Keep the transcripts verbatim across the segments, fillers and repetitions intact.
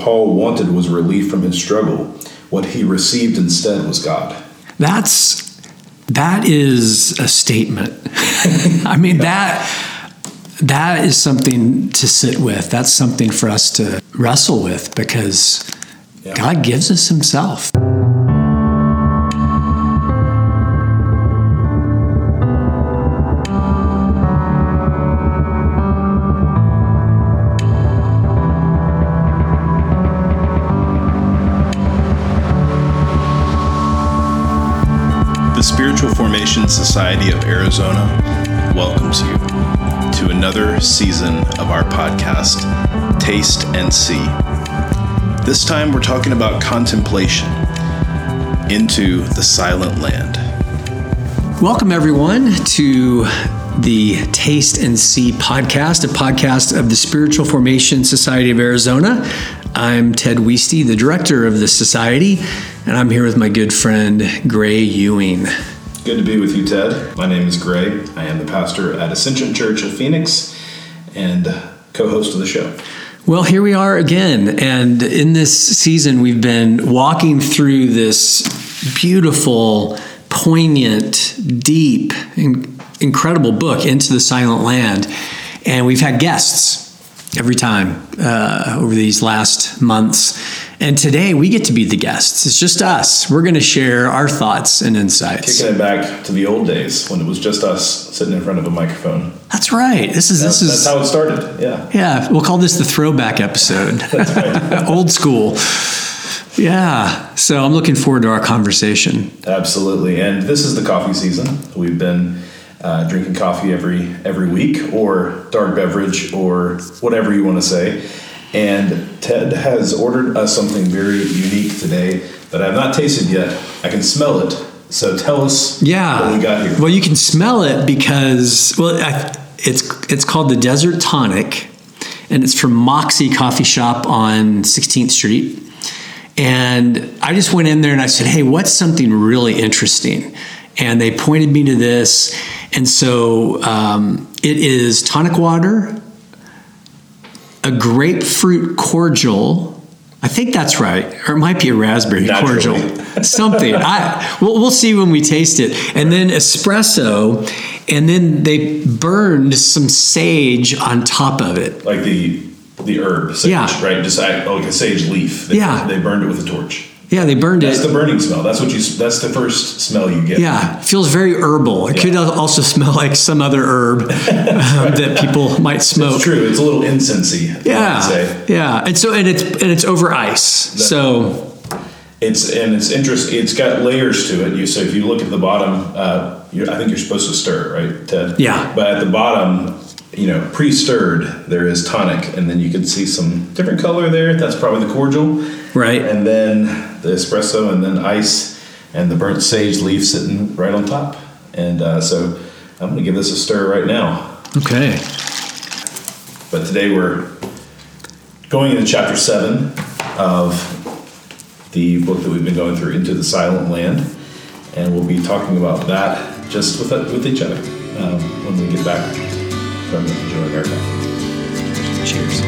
Paul wanted was relief from his struggle. What he received instead was God. That's, that is a statement. I mean, that, that is something to sit with. That's something for us to wrestle with, because yeah. God gives us himself. The Spiritual Formation Society of Arizona welcomes you to another season of our podcast, Taste and See. This time we're talking about contemplation into the silent land. Welcome everyone to the Taste and See podcast, a podcast of the Spiritual Formation Society of Arizona. I'm Ted Wieste, the director of the society, and I'm here with my good friend, Gray Ewing. Good to be with you, Ted. My name is Gray. I am the pastor at Ascension Church of Phoenix and co-host of the show. Well, here we are again, and in this season, we've been walking through this beautiful, poignant, deep, in- incredible book, Into the Silent Land, and we've had guests every time uh, over these last months. And today we get to be the guests. It's just us. We're going to share our thoughts and insights. Kicking it back to the old days when it was just us sitting in front of a microphone. That's right. This is that's, this is that's how it started. Yeah. Yeah. We'll call this the throwback episode. That's right. Old school. Yeah. So I'm looking forward to our conversation. Absolutely. And this is the coffee season. We've been uh, drinking coffee every every week, or dark beverage, or whatever you want to say. And Ted has ordered us something very unique today that I have not tasted yet. I can smell it. So tell us yeah. what we got here. Well, you can smell it because, well, I, it's it's called the Desert Tonic, and it's from Moxie Coffee Shop on sixteenth Street. And I just went in there and I said, hey, what's something really interesting? And they pointed me to this. And so um, it is tonic water, a grapefruit cordial. I think that's right. Or it might be a raspberry Naturally. cordial. Something. I we'll, we'll see when we taste it. And then espresso. And then they burned some sage on top of it. Like the the herb, sage, yeah. right? Just like a sage leaf. They, yeah. They burned it with a torch. Yeah, they burned that's it. That's the burning smell. That's what you. That's the first smell you get. Yeah, it feels very herbal. It yeah. could also smell like some other herb um, that people might smoke. It's true. It's a little incensey. Yeah, say. yeah. And so, and it's and it's over ice. That, so it's and it's interesting. It's got layers to it. You so if you look at the bottom, uh, you're, I think you're supposed to stir, right, Ted? Yeah. But at the bottom, you know, pre-stirred, there is tonic, and then you can see some different color there. That's probably the cordial. Right. And then the espresso, and then ice, and the burnt sage leaf sitting right on top. And uh, so I'm going to give this a stir right now. Okay. But today we're going into chapter seven of the book that we've been going through, Into the Silent Land. And we'll be talking about that just with with each other um, when we get back from enjoying our coffee. Cheers.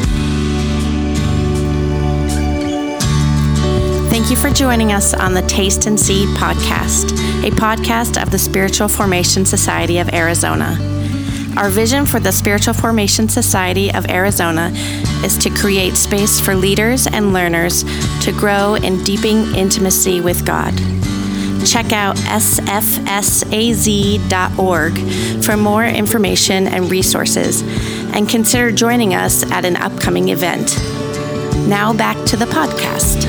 Thank you for joining us on the Taste and See podcast, a podcast of the Spiritual Formation Society of Arizona. Our vision for the Spiritual Formation Society of Arizona is to create space for leaders and learners to grow in deepening intimacy with God. Check out s f s a z dot org for more information and resources, and consider joining us at an upcoming event. Now back to the podcast.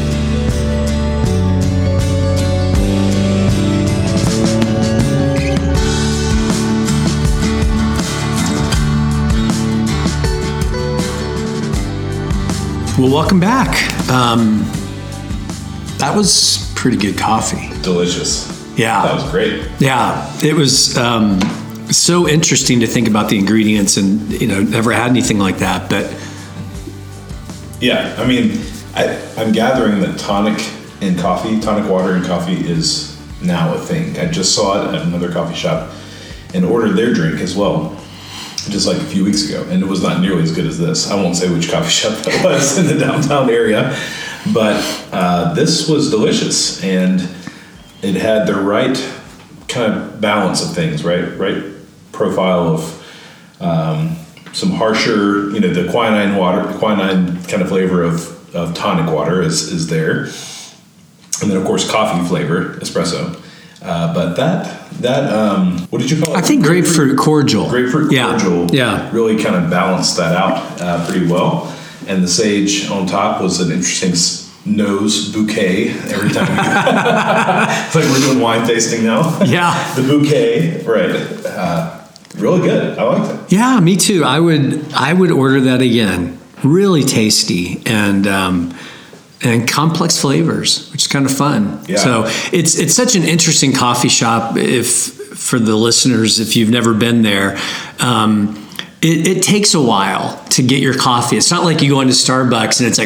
Well, welcome back. Um, that was pretty good coffee. Delicious. Yeah. That was great. Yeah. It was um, so interesting to think about the ingredients, and, you know, never had anything like that. But yeah, I mean, I, I'm gathering that tonic in coffee, tonic water in coffee is now a thing. I just saw it at another coffee shop and ordered their drink as well. just like a few weeks ago, and it was not nearly as good as this. I won't say which coffee shop that was in the downtown area, but uh, this was delicious, and it had the right kind of balance of things, right? Right profile of um, some harsher, you know, the quinine water, the quinine kind of flavor of, of tonic water is, is there. And then, of course, coffee flavor, espresso. Uh, but that, that um, what did you call it? I think grapefruit cordial. Grapefruit yeah. cordial yeah. really kind of balanced that out uh, pretty well. And the sage on top was an interesting nose bouquet every time. It's like we're doing wine tasting now. Yeah. The bouquet, right. Uh, really good. I liked it. Yeah, me too. I would I would order that again. Really tasty and um, and complex flavors, which is kind of fun. Yeah. So it's it's such an interesting coffee shop. If for the listeners, if you've never been there, um, it, it takes a while to get your coffee. It's not like you go into Starbucks and it's like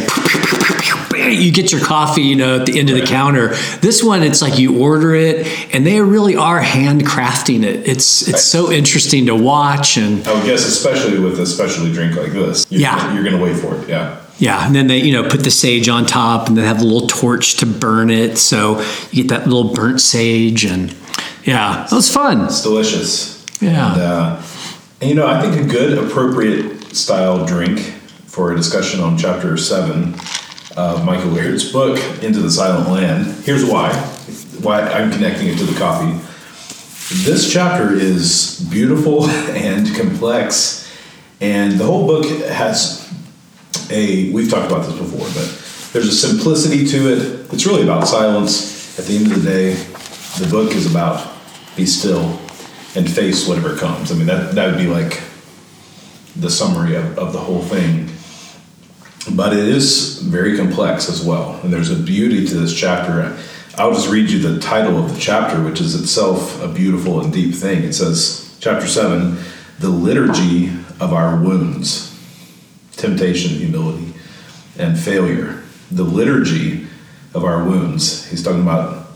you get your coffee, you know, at the end of the counter. This one, it's like you order it, and they really are handcrafting it. It's it's so interesting to watch, and I would guess, especially with a specialty drink like this, you're, yeah, you're going to wait for it. Yeah. Yeah, and then they, you know, put the sage on top, and then have a little torch to burn it, so you get that little burnt sage, and yeah, it was fun. It's delicious. Yeah. And, uh, and you know, I think a good, appropriate style drink for a discussion on chapter seven of Michael Laird's book, Into the Silent Land. Here's why. Why I'm connecting it to the coffee. This chapter is beautiful and complex, and the whole book has a, we've talked about this before, but there's a simplicity to it. It's really about silence. At the end of the day, the book is about be still and face whatever comes. I mean, that, that would be like the summary of, of the whole thing. But it is very complex as well. And there's a beauty to this chapter. I'll just read you the title of the chapter, which is itself a beautiful and deep thing. It says, chapter seven, the liturgy of our wounds. Temptation, humility, and failure. The liturgy of our wounds. He's talking about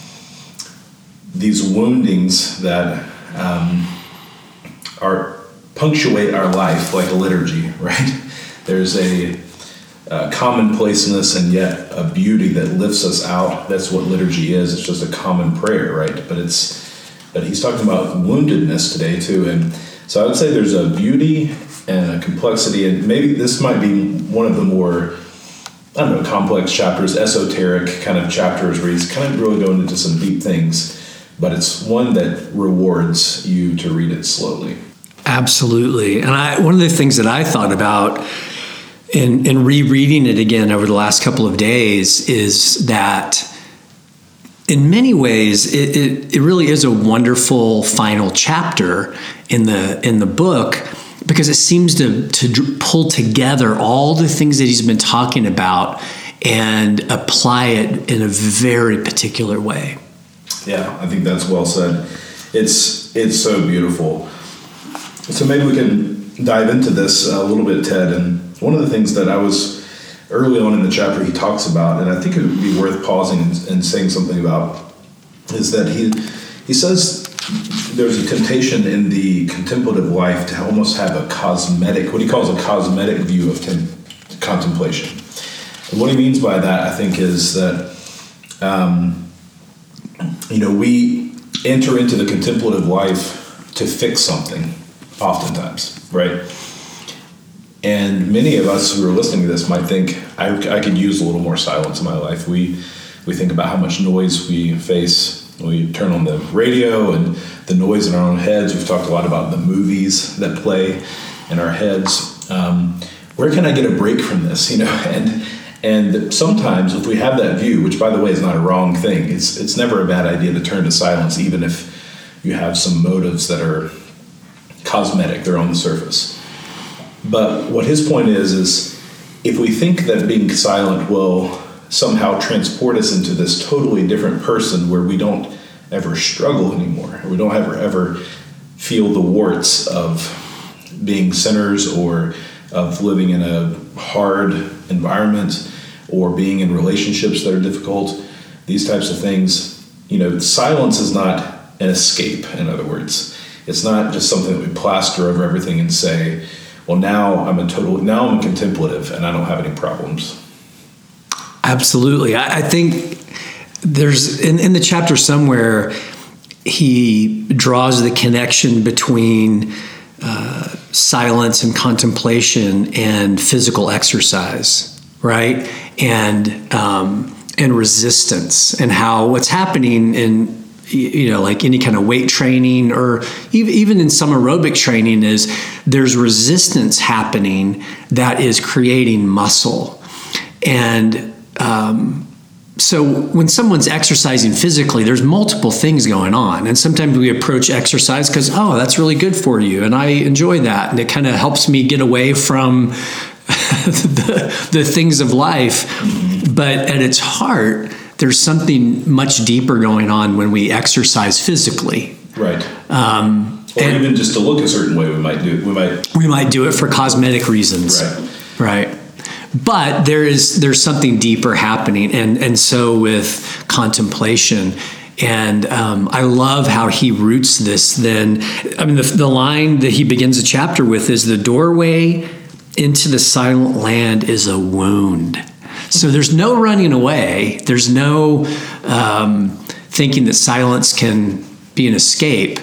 these woundings that um, are punctuate our life like a liturgy, right? There's a, a commonplaceness and yet a beauty that lifts us out. That's what liturgy is. It's just a common prayer, right? But it's but he's talking about woundedness today too, and so I would say there's a beauty and a complexity, and maybe this might be one of the more, I don't know, complex chapters, esoteric kind of chapters where he's kind of really going into some deep things, but it's one that rewards you to read it slowly. Absolutely. And I, one of the things that I thought about in, in rereading it again over the last couple of days is that in many ways, it, it, it really is a wonderful final chapter in the in the book, because it seems to, to pull together all the things that he's been talking about and apply it in a very particular way. Yeah, I think that's well said. It's it's so beautiful. So maybe we can dive into this a little bit, Ted. And one of the things that I was early on in the chapter he talks about, and I think it would be worth pausing and, and saying something about, is that he he says there's a temptation in the contemplative life to almost have a cosmetic, what he calls a cosmetic view of tem- contemplation. And what he means by that, I think, is that, um, you know, we enter into the contemplative life to fix something, oftentimes, right? And many of us who are listening to this might think, I, I could use a little more silence in my life. We we think about how much noise we face. We turn on the radio and the noise in our own heads. We've talked a lot about the movies that play in our heads. Um, where can I get a break from this? You know, and and sometimes if we have that view, which by the way is not a wrong thing, it's it's never a bad idea to turn to silence, even if you have some motives that are cosmetic, they're on the surface. But what his point is, is if we think that being silent will somehow transport us into this totally different person where we don't ever struggle anymore, or we don't ever, ever feel the warts of being sinners or of living in a hard environment or being in relationships that are difficult, these types of things, you know, silence is not an escape, in other words. It's not just something that we plaster over everything and say, well, now I'm a total, now I'm contemplative and I don't have any problems. Absolutely. I, I think there's, in, in the chapter somewhere, he draws the connection between uh, silence and contemplation and physical exercise, right? And um, and resistance, and how what's happening in, you know, like any kind of weight training or even even in some aerobic training is there's resistance happening that is creating muscle. And um, so when someone's exercising physically, there's multiple things going on. And sometimes we approach exercise because, oh, that's really good for you. And I enjoy that. And it kind of helps me get away from the, the things of life. But at its heart, there's something much deeper going on when we exercise physically. Right. Um, or and even just to look a certain way, we might do it. We might, we might do it for cosmetic reasons. Right. Right. But there is there's something deeper happening, and and so with contemplation, and um, I love how he roots this. Then, I mean, the, the line that he begins the chapter with is the doorway into the silent land is a wound. So there's no running away. There's no um, thinking that silence can be an escape.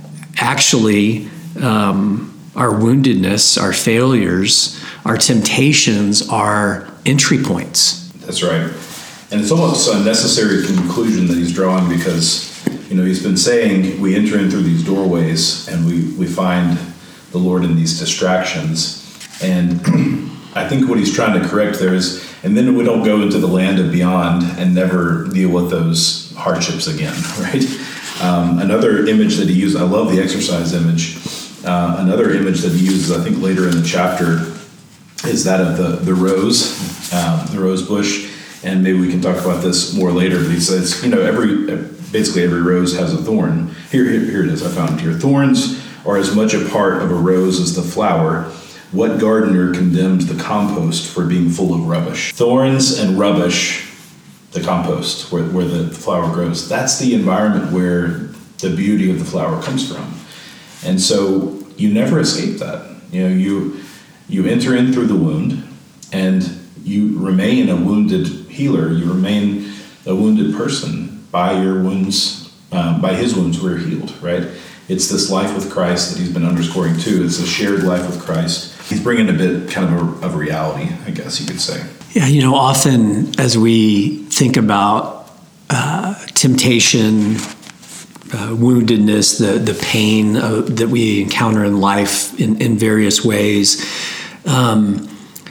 Actually, um, our woundedness, our failures, our temptations are entry points. That's right. And it's almost a necessary conclusion that he's drawing because, you know, he's been saying we enter in through these doorways and we, we find the Lord in these distractions. And I think what he's trying to correct there is, and then we don't go into the land of beyond and never deal with those hardships again, right? Um, another image that he used, I love the exercise image. Uh, another image that he uses, I think, later in the chapter is that of the, the rose, um, the rose bush. And maybe we can talk about this more later. But he says, you know, every basically every rose has a thorn. Here, here, here it is. I found it here. Thorns are as much a part of a rose as the flower. What gardener condemns the compost for being full of rubbish? Thorns and rubbish, the compost, where, where the flower grows. That's the environment where the beauty of the flower comes from. And so you never escape that. You know, you you enter in through the wound, and you remain a wounded healer. You remain a wounded person. By your wounds, um, by his wounds, we're healed, right? It's this life with Christ that he's been underscoring too. It's a shared life with Christ. He's bringing a bit kind of a, of reality, I guess you could say. Yeah, you know, often as we think about uh, temptation, Uh, woundedness, the the pain uh, that we encounter in life in, in various ways. Um,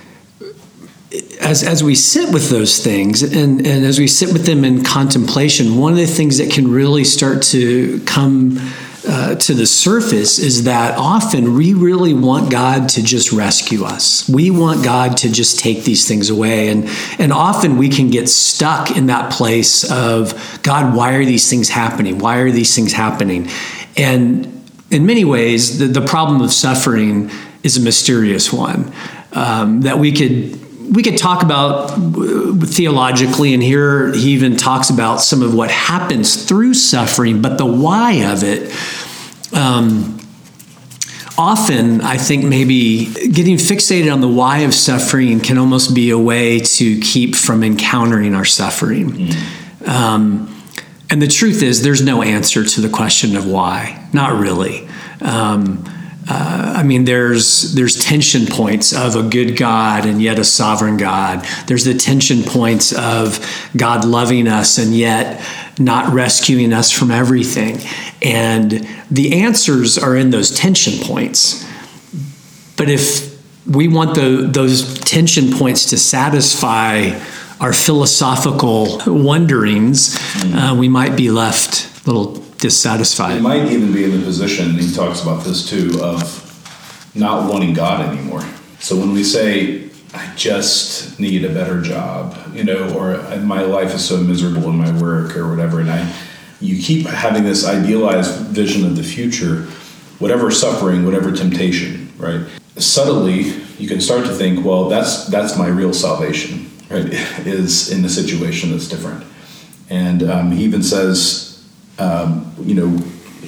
as as we sit with those things and, and as we sit with them in contemplation, one of the things that can really start to come uh, to the surface is that often we really want God to just rescue us. We want God to just take these things away. And, and often we can get stuck in that place of, God, why are these things happening? Why are these things happening? And in many ways, the, the problem of suffering is a mysterious one um, that we could we could talk about theologically, and here he even talks about some of what happens through suffering, but the why of it, um, often I think maybe getting fixated on the why of suffering can almost be a way to keep from encountering our suffering. Mm. Um, and the truth is, there's no answer to the question of why, not really. Um, Uh, I mean, there's there's tension points of a good God and yet a sovereign God. There's the tension points of God loving us and yet not rescuing us from everything. And the answers are in those tension points. But if we want the, those tension points to satisfy our philosophical wonderings, mm. uh, we might be left a little dissatisfied. It might even be in the position, he talks about this too, of not wanting God anymore. So when we say, I just need a better job, you know, or my life is so miserable in my work or whatever, and I, you keep having this idealized vision of the future, whatever suffering, whatever temptation, right? Subtly, you can start to think, well, that's that's my real salvation, right? Is in a situation that's different. And um, he even says, Um, you know,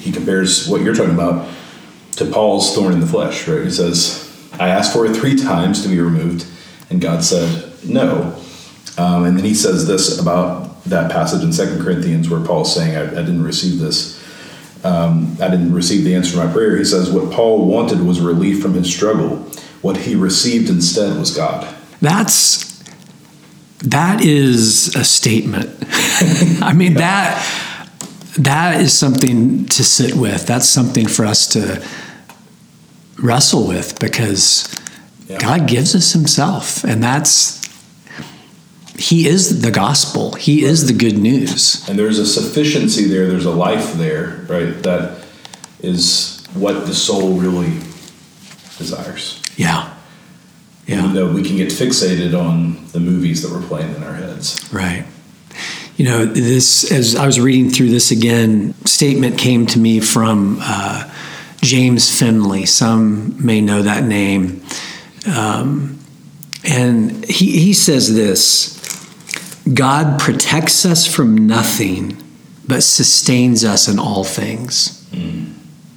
he compares what you're talking about to Paul's thorn in the flesh, right? He says, I asked for it three times to be removed, and God said no. Um, and then he says this about that passage in Second Corinthians where Paul's saying, I, I didn't receive this. Um, I didn't receive the answer to my prayer. He says what Paul wanted was relief from his struggle. What he received instead was God. That's, that is a statement. I mean, yeah. that, that is something to sit with. That's something for us to wrestle with, because yeah. God gives us himself, and that's, he is the gospel. He right. is the good news. And there's a sufficiency there. There's a life there, right? That is what the soul really desires. Yeah. Yeah. Even though we can get fixated on the movies that we're playing in our heads. Right. You know, this, as I was reading through this again, statement came to me from uh, James Finley. Some may know that name. Um, and he, he says this, God protects us from nothing, but sustains us in all things. Mm.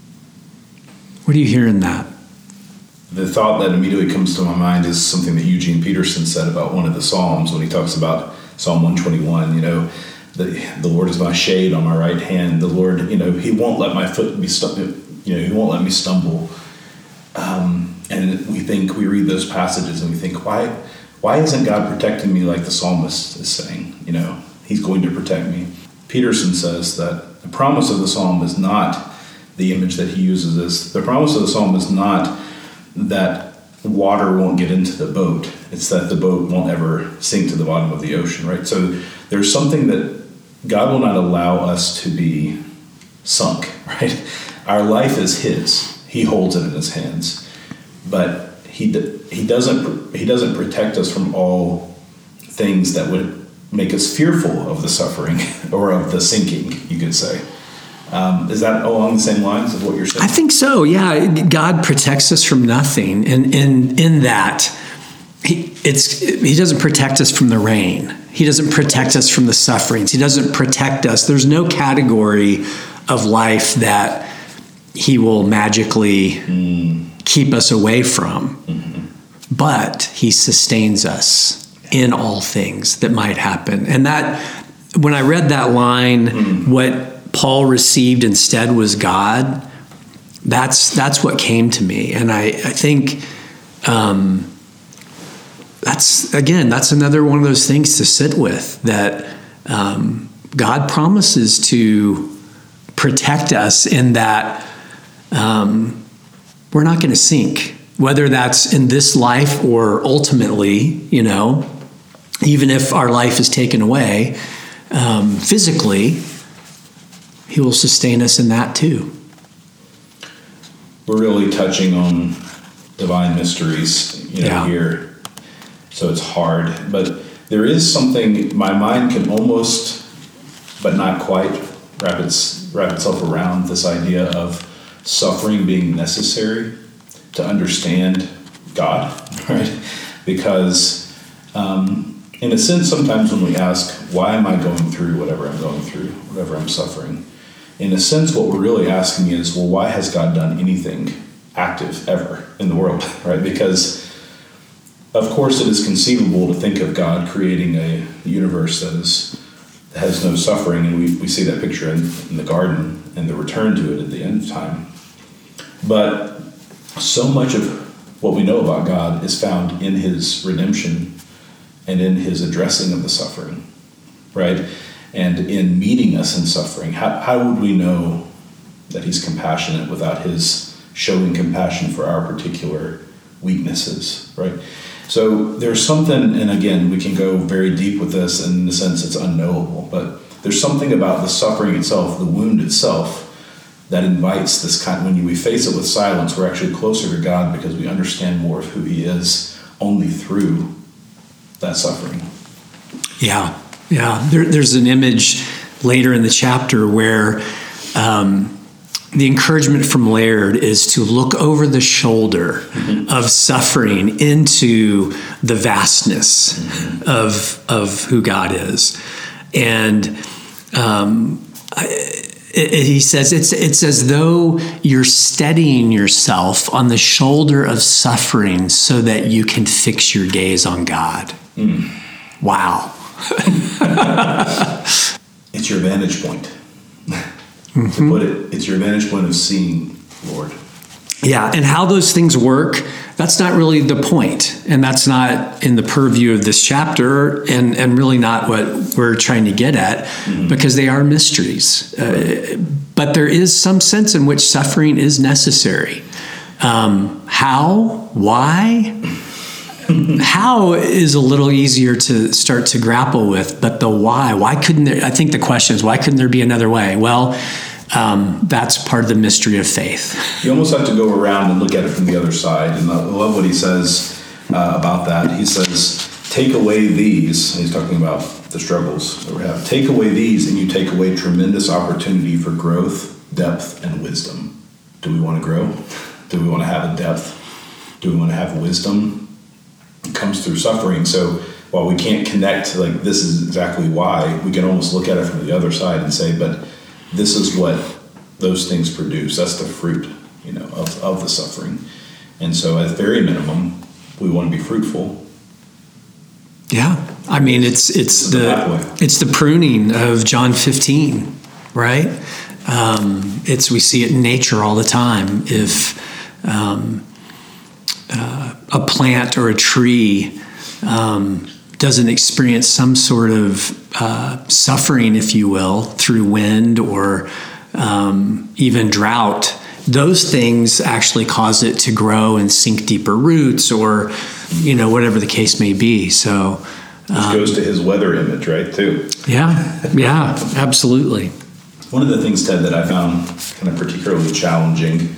What do you hear in that? The thought that immediately comes to my mind is something that Eugene Peterson said about one of the Psalms when he talks about Psalm one twenty-one, you know, the, the Lord is my shade on my right hand. The Lord, you know, he won't let my foot be stumbling. You know, he won't let me stumble. Um, and we think, we read those passages and we think, why, why isn't God protecting me like the psalmist is saying? You know, he's going to protect me. Peterson says that the promise of the psalm is not the image that he uses is, the promise of the psalm is not that water won't get into the boat. It's that the boat won't ever sink to the bottom of the ocean, right? So there's something that God will not allow us to be sunk, right? Our life is his. He holds it in his hands. But he he doesn't he doesn't protect us from all things that would make us fearful of the suffering or of the sinking, you could say. Um, is that along the same lines of what you're saying? I think so, yeah. God protects us from nothing. And in, in that, he, it's, he doesn't protect us from the rain. He doesn't protect us from the sufferings. He doesn't protect us. There's no category of life that he will magically mm. keep us away from. Mm-hmm. But he sustains us in all things that might happen. And that, when I read that line, mm. what Paul received instead was God, that's that's what came to me. And I, I think um, that's, again, that's another one of those things to sit with, that um, God promises to protect us in that um, we're not going to sink, whether that's in this life or ultimately, you know, even if our life is taken away um, physically, he will sustain us in that too. We're really touching on divine mysteries, you know, yeah. here. So it's hard, but there is something my mind can almost, but not quite, wrap its wrap itself around this idea of suffering being necessary to understand God, right? Because um, in a sense, sometimes when we ask, why am I going through whatever I'm going through, whatever I'm suffering? In a sense, what we're really asking is, well, why has God done anything active ever in the world, right? Because, of course, it is conceivable to think of God creating a universe that is that has no suffering, and we, we see that picture in, in the garden and the return to it at the end of time. But so much of what we know about God is found in his redemption and in his addressing of the suffering, right? And in meeting us in suffering. How, how would we know that he's compassionate without his showing compassion for our particular weaknesses, right? So there's something, and again, we can go very deep with this, and in the sense it's unknowable, but there's something about the suffering itself, the wound itself, that invites this kind, when we face it with silence, we're actually closer to God because we understand more of who he is only through that suffering. Yeah. Yeah, there, there's an image later in the chapter where um, the encouragement from Laird is to look over the shoulder mm-hmm. of suffering into the vastness mm-hmm. of of who God is. And um, I, it, it, he says it's it's as though you're steadying yourself on the shoulder of suffering so that you can fix your gaze on God. Mm. Wow. It's your vantage point. Mm-hmm. To put it, it's your vantage point of seeing, Lord. Yeah, and how those things work, that's not really the point. And that's not in the purview of this chapter, and, and really not what we're trying to get at, mm-hmm. because they are mysteries. Uh, but there is some sense in which suffering is necessary. Um, how? Why? How is a little easier to start to grapple with, but the why, why couldn't there, I think the question is, why couldn't there be another way? Well, um, that's part of the mystery of faith. You almost have to go around and look at it from the other side. And I love what he says uh, about that. He says, take away these, and he's talking about the struggles that we have. Take away these and you take away tremendous opportunity for growth, depth, and wisdom. Do we want to grow? Do we want to have a depth? Do we want to have wisdom? It comes through suffering. So while we can't connect, like this is exactly why, we can almost look at it from the other side and say, but this is what those things produce. That's the fruit, you know, of, of the suffering. And so at very minimum, we want to be fruitful. Yeah. I mean, it's it's the, the it's the pruning of John fifteen, right? Um, it's we see it in nature all the time. If um, uh, a plant or a tree um, doesn't experience some sort of uh, suffering, if you will, through wind or um, even drought, those things actually cause it to grow and sink deeper roots, or you know, whatever the case may be. So, um, which goes to his weather image, right? Too. Yeah, yeah, absolutely. One of the things, Ted, that I found kind of particularly challenging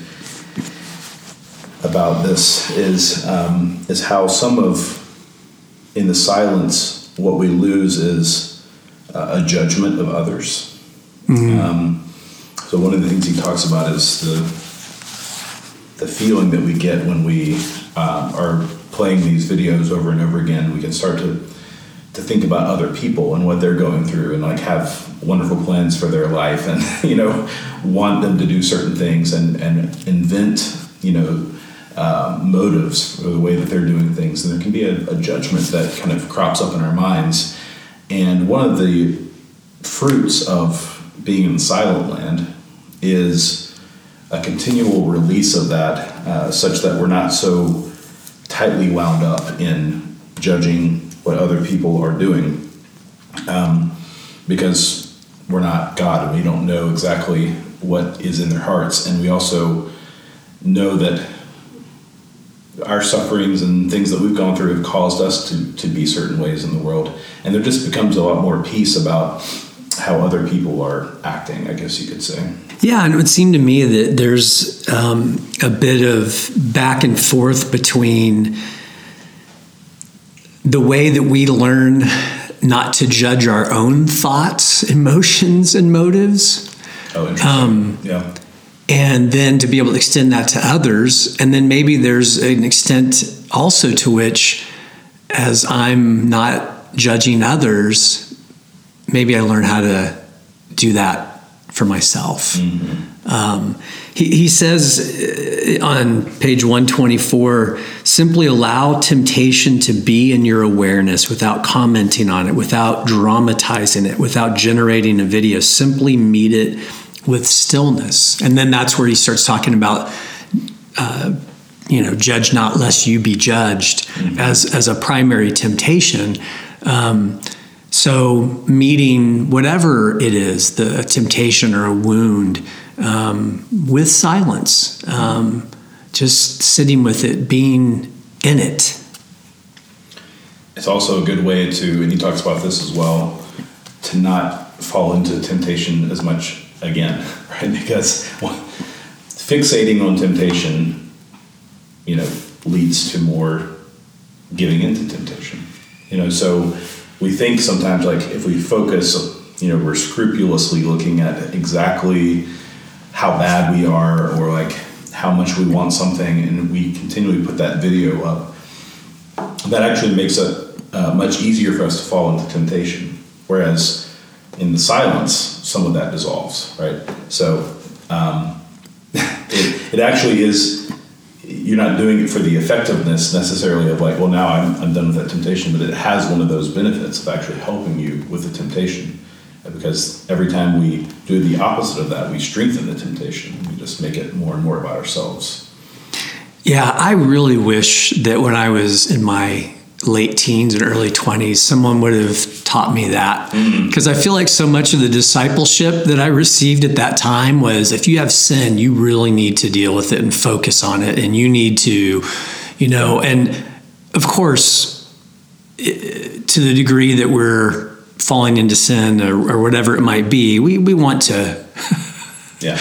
about this is um, is how some of, in the silence, what we lose is uh, a judgment of others. Mm-hmm. Um, so one of the things he talks about is the the feeling that we get when we uh, are playing these videos over and over again. We can start to to think about other people and what they're going through, and like have wonderful plans for their life, and you know, want them to do certain things, and and invent you know. Uh, motives for the way that they're doing things, and there can be a, a judgment that kind of crops up in our minds. And one of the fruits of being in the silent land is a continual release of that, uh, such that we're not so tightly wound up in judging what other people are doing, um, because we're not God and we don't know exactly what is in their hearts. And we also know that our sufferings and things that we've gone through have caused us to, to be certain ways in the world. And there just becomes a lot more peace about how other people are acting, I guess you could say. Yeah, and it would seem to me that there's um, a bit of back and forth between the way that we learn not to judge our own thoughts, emotions, and motives. Oh, interesting. Um, yeah. And then to be able to extend that to others. And then maybe there's an extent also to which, as I'm not judging others, maybe I learn how to do that for myself. Mm-hmm. Um, he, he says on page one twenty-four, simply allow temptation to be in your awareness without commenting on it, without dramatizing it, without generating a video. Simply meet it with stillness. And then that's where he starts talking about, uh, you know, judge not lest you be judged, mm-hmm. as, as a primary temptation. Um, so meeting whatever it is, the a temptation or a wound, um, with silence, um, just sitting with it, being in it. It's also a good way to, and he talks about this as well, to not fall into temptation as much again, right? Because fixating on temptation, you know, leads to more giving into temptation. You know, so we think sometimes, like, if we focus, you know, we're scrupulously looking at exactly how bad we are, or like how much we want something, and we continually put that video up, that actually makes it uh, much easier for us to fall into temptation. Whereas in the silence, some of that dissolves, right? So um, it, it actually is, you're not doing it for the effectiveness necessarily of like, well, now I'm, I'm done with that temptation, but it has one of those benefits of actually helping you with the temptation. Because every time we do the opposite of that, we strengthen the temptation. We just make it more and more about ourselves. Yeah, I really wish that when I was in my late teens and early twenties, someone would have taught me that. Because mm-hmm. I feel like so much of the discipleship that I received at that time was, if you have sin, you really need to deal with it and focus on it. And you need to, you know, and of course, it, to the degree that we're falling into sin or, or whatever it might be, we, we want to yeah.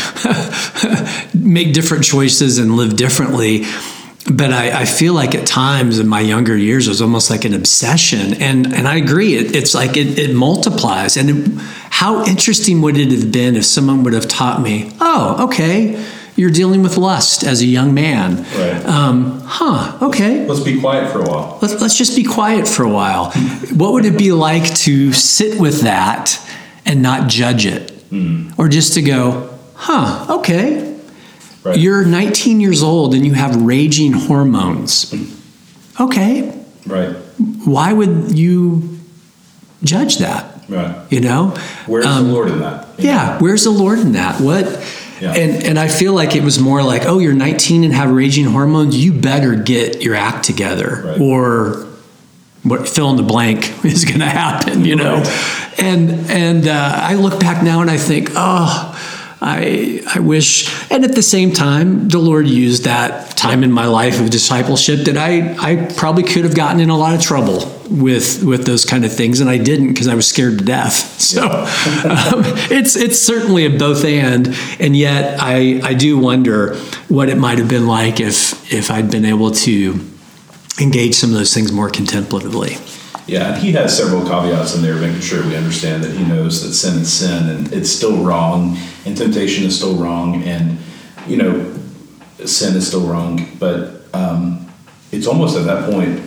make different choices and live differently. But I, I feel like at times in my younger years, it was almost like an obsession. And and I agree, it, it's like it, it multiplies. And it, how interesting would it have been if someone would have taught me, oh, okay, you're dealing with lust as a young man. Right. Um, huh, okay. Let's be quiet for a while. Let's, let's just be quiet for a while. What would it be like to sit with that and not judge it? Mm. Or just to go, huh, okay. Right. You're nineteen years old and you have raging hormones. Okay. Right. Why would you judge that? Right. You know? Where's um, the Lord in that? Yeah. Know? Where's the Lord in that? What? Yeah. And and I feel like it was more like, oh, you're nineteen and have raging hormones. You better get your act together, right. Or what? Fill in the blank is going to happen. You know? Right. And and uh, I look back now and I think, oh. I I wish, and at the same time, the Lord used that time in my life of discipleship that I, I probably could have gotten in a lot of trouble with with those kind of things, and I didn't because I was scared to death. So yeah. um, it's it's certainly a both and, and yet I I do wonder what it might have been like if if I'd been able to engage some of those things more contemplatively. Yeah, and he has several caveats in there, making sure we understand that he knows that sin is sin, and it's still wrong, and temptation is still wrong, and, you know, sin is still wrong. But um, it's almost at that point,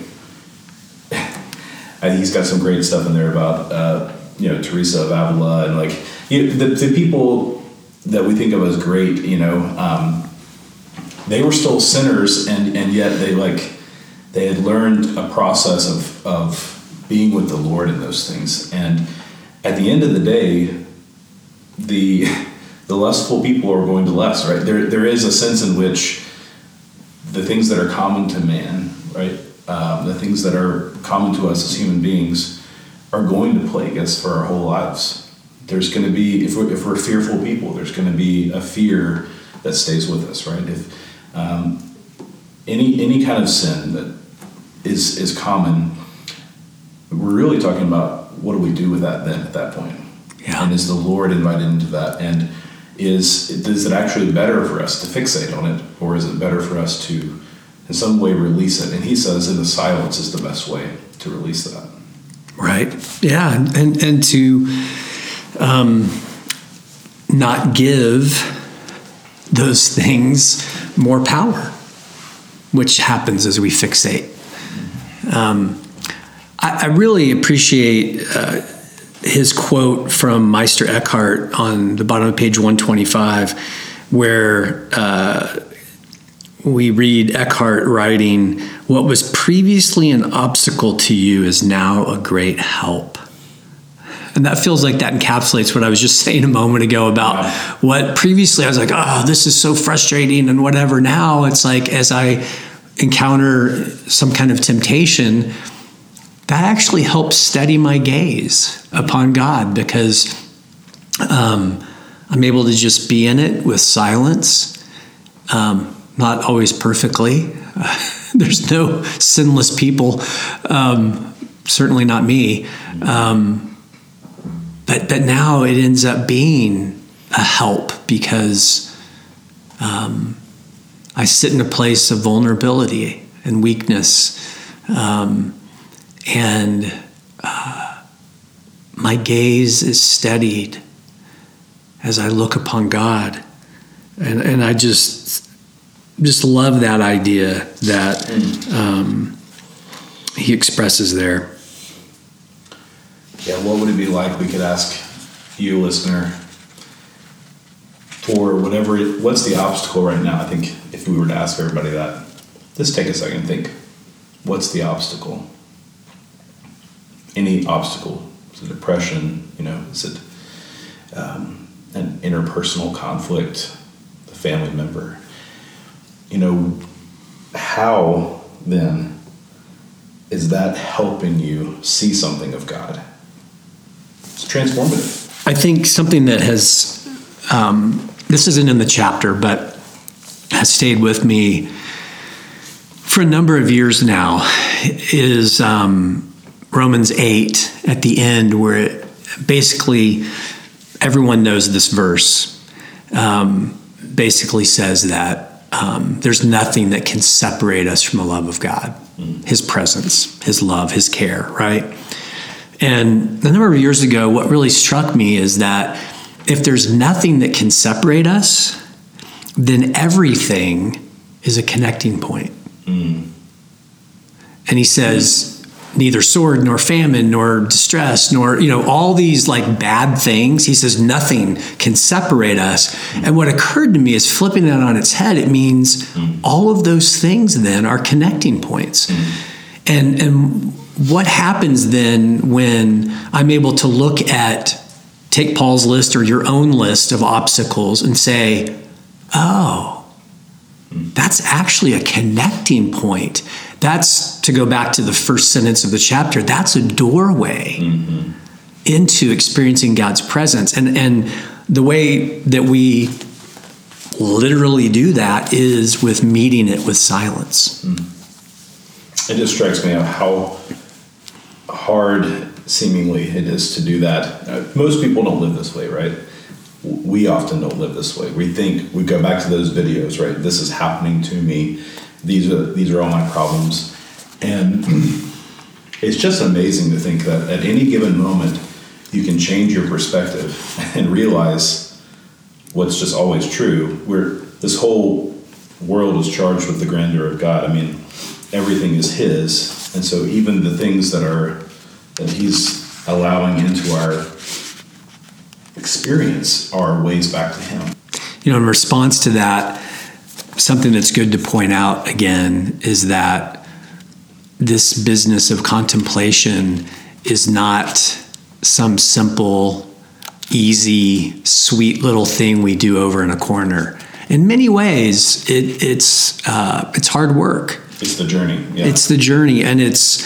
I think he's got some great stuff in there about, uh, you know, Teresa of Avila, and, like, you know, the, the people that we think of as great, you know, um, they were still sinners, and, and yet they, like, they had learned a process of, of being with the Lord in those things. And at the end of the day, the the lustful people are going to lust, right? There there is a sense in which the things that are common to man, right? Um, the things that are common to us as human beings are going to plague us for our whole lives. There's going to be, if we're, if we're fearful people, there's going to be a fear that stays with us, right? If um, any any kind of sin that is is common, we're really talking about what do we do with that then at that point? Yeah. And is the Lord invited into that? And is is it actually better for us to fixate on it, or is it better for us to in some way release it? And he says in the silence is the best way to release that. Right. Yeah. And and to um, not give those things more power, which happens as we fixate. Um, I, I really appreciate uh, his quote from Meister Eckhart on the bottom of page one twenty-five, where uh, we read Eckhart writing, "What was previously an obstacle to you is now a great help." And that feels like that encapsulates what I was just saying a moment ago about what previously I was like, oh, this is so frustrating and whatever. Now it's like, as I encounter some kind of temptation, that actually helps steady my gaze upon God, because um, I'm able to just be in it with silence, um, not always perfectly. There's no sinless people, um, certainly not me. Um, but but now it ends up being a help, because um, I sit in a place of vulnerability and weakness, um, and uh, my gaze is steadied as I look upon God, and and I just just love that idea that um, he expresses there. Yeah, what would it be like? We could ask you listener, for whatever, it, what's the obstacle right now? I think if we were to ask everybody that, just take a second and think, what's the obstacle? Any obstacle? Is it depression? You know, is it um, an interpersonal conflict, a family member? You know, how then is that helping you see something of God? It's transformative. I think something that has, um, this isn't in the chapter, but has stayed with me for a number of years now, is um, Romans eight at the end, where it basically, everyone knows this verse, um, basically says that um, there's nothing that can separate us from the love of God, mm. his presence, his love, his care, right? And a number of years ago, what really struck me is that if there's nothing that can separate us, then everything is a connecting point. Mm. And he says, neither sword nor famine nor distress nor, you know, all these like bad things. He says nothing can separate us. Mm. And what occurred to me is flipping that on its head. It means mm. all of those things then are connecting points. Mm. And, and what happens then when I'm able to look at, take Paul's list or your own list of obstacles and say, oh, that's actually a connecting point. That's, to go back to the first sentence of the chapter, that's a doorway mm-hmm. into experiencing God's presence. And, and the way that we literally do that is with meeting it with silence. Mm. It just strikes me how hard seemingly it is to do that. Uh, most people don't live this way, right? We often don't live this way. We think, we go back to those videos, right? This is happening to me. These are these are all my problems. And it's just amazing to think that at any given moment, you can change your perspective and realize what's just always true. We're, this whole world is charged with the grandeur of God. I mean, everything is his. And so even the things that are, that he's allowing into our experience are ways back to him. You know, in response to that, something that's good to point out again is that this business of contemplation is not some simple, easy, sweet little thing we do over in a corner. In many ways, it, it's uh, it's hard work. It's the journey. Yeah. It's the journey, and it's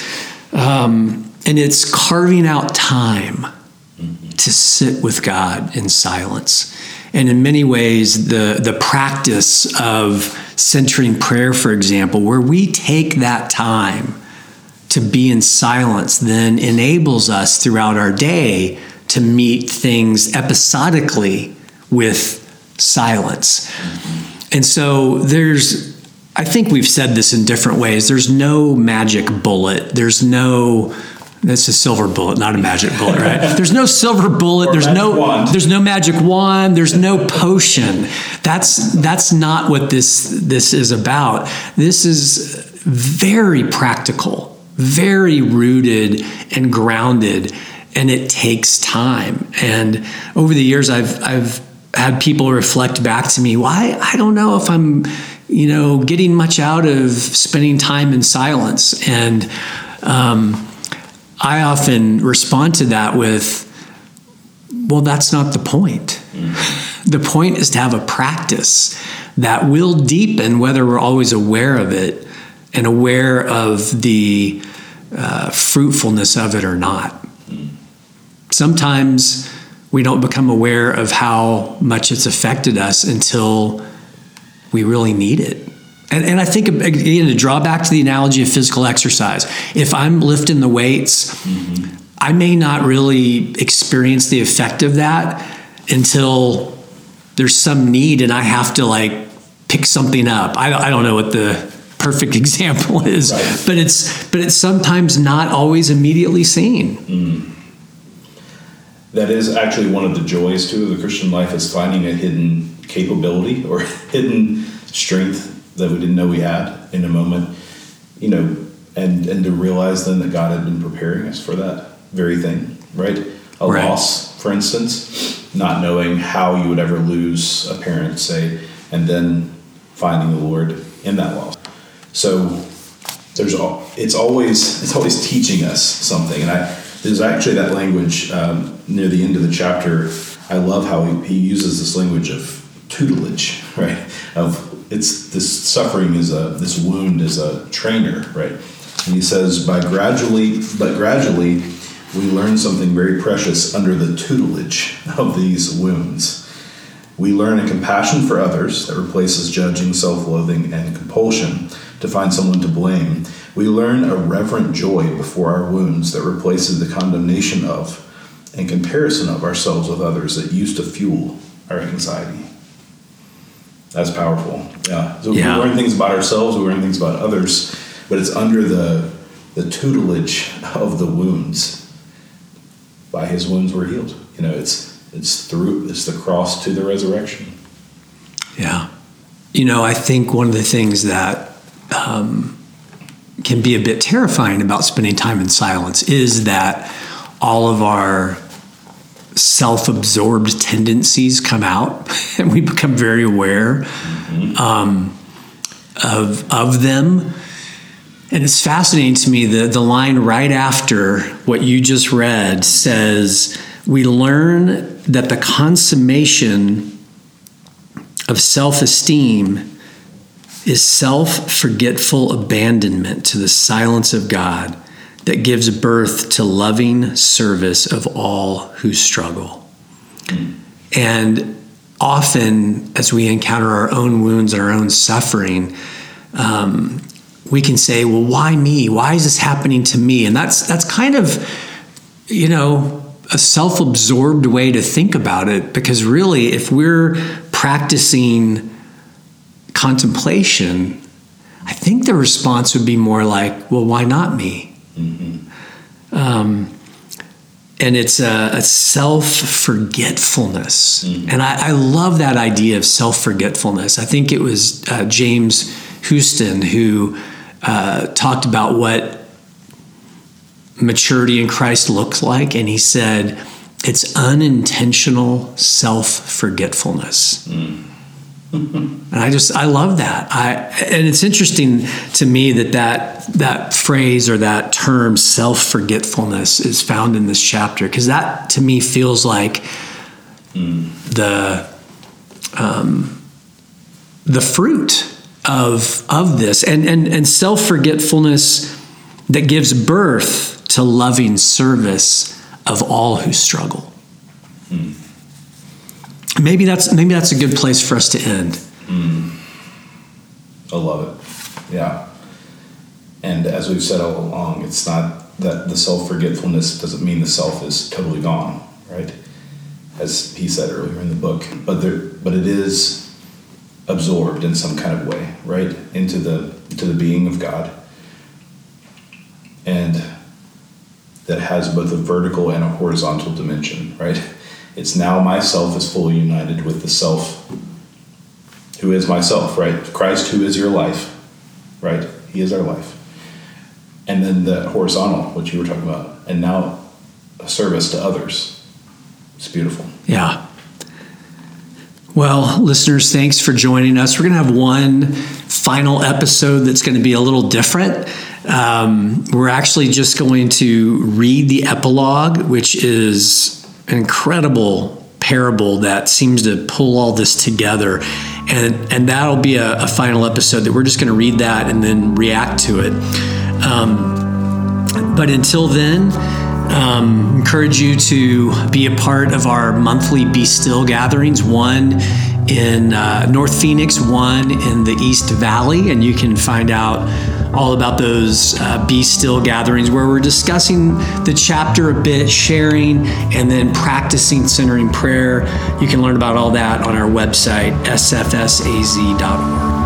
um, and it's carving out time mm-hmm. to sit with God in silence. And in many ways, the, the practice of centering prayer, for example, where we take that time to be in silence, then enables us throughout our day to meet things episodically with silence. Mm-hmm. And so there's, I think we've said this in different ways, there's no magic bullet. There's no... That's a silver bullet, not a magic bullet, right? There's no silver bullet. Or there's no wand. There's no magic wand. There's no potion. That's that's not what this this is about. This is very practical, very rooted and grounded, and it takes time. And over the years, I've I've had people reflect back to me, why well, I, I don't know if I'm, you know, getting much out of spending time in silence. And um, I often respond to that with, well, that's not the point. Mm-hmm. The point is to have a practice that will deepen whether we're always aware of it and aware of the uh, fruitfulness of it or not. Mm-hmm. Sometimes we don't become aware of how much it's affected us until we really need it. And, and I think, again, to draw back to the analogy of physical exercise, if I'm lifting the weights, mm-hmm. I may not really experience the effect of that until there's some need and I have to like pick something up. I, I don't know what the perfect example is, right. but it's but it's sometimes not always immediately seen. Mm. That is actually one of the joys too of the Christian life, is finding a hidden capability or hidden strength that we didn't know we had in a moment, you know, and, and to realize then that God had been preparing us for that very thing, right? A right. loss for instance, not knowing how you would ever lose a parent, say, and then finding the Lord in that loss. So there's all, it's always it's always teaching us something. And I there's actually that language um, near the end of the chapter. I love how he, he uses this language of tutelage, right? Of it's this suffering is a this wound is a trainer, right? And he says, by gradually, but gradually, we learn something very precious under the tutelage of these wounds. We learn a compassion for others that replaces judging, self-loathing, and compulsion to find someone to blame. We learn a reverent joy before our wounds that replaces the condemnation of and comparison of ourselves with others that used to fuel our anxiety. That's powerful. Yeah. So yeah. we learn things about ourselves, we learn things about others, but it's under the the tutelage of the wounds. By his wounds we're healed. You know, it's it's through it's the cross to the resurrection. Yeah. You know, I think one of the things that um, can be a bit terrifying about spending time in silence is that all of our self-absorbed tendencies come out and we become very aware mm-hmm. um, of of them. And it's fascinating to me that the line right after what you just read says, we learn that the consummation of self-esteem is self-forgetful abandonment to the silence of God that gives birth to loving service of all who struggle. Mm. And often as we encounter our own wounds and our own suffering, um, we can say, well, why me? Why is this happening to me? And that's that's kind of, you know, a self-absorbed way to think about it, because really, if we're practicing contemplation, I think the response would be more like, well, why not me? Mm-hmm. Um, and it's a, a self-forgetfulness. Mm-hmm. And I, I love that idea of self-forgetfulness. I think it was uh, James Houston who uh, talked about what maturity in Christ looks like. And he said, it's unintentional self-forgetfulness. Mm. And I just, I love that. I, and it's interesting to me that, that that phrase or that term self-forgetfulness is found in this chapter, because that to me feels like mm. the um, the fruit of of this, and and and self-forgetfulness that gives birth to loving service of all who struggle. Mm. Maybe that's maybe that's a good place for us to end. Mm. I love it. Yeah. And as we've said all along, it's not that the self-forgetfulness doesn't mean the self is totally gone, right? As he said earlier in the book, but there, but it is absorbed in some kind of way, right, into the into the being of God, and that has both a vertical and a horizontal dimension, right? It's now myself is fully united with the self who is myself, right? Christ, who is your life, right? He is our life. And then the horizontal, which you were talking about, and now a service to others. It's beautiful. Yeah. Well, listeners, thanks for joining us. We're going to have one final episode that's going to be a little different. Um, we're actually just going to read the epilogue, which is an incredible parable that seems to pull all this together. And and that'll be a, a final episode that we're just going to read that and then react to it. Um, but until then, um, encourage you to be a part of our monthly Be Still gatherings, one in uh, North Phoenix, one in the East Valley. And you can find out all about those uh, Be Still gatherings where we're discussing the chapter a bit, sharing, and then practicing centering prayer. You can learn about all that on our website, s f s a z dot org.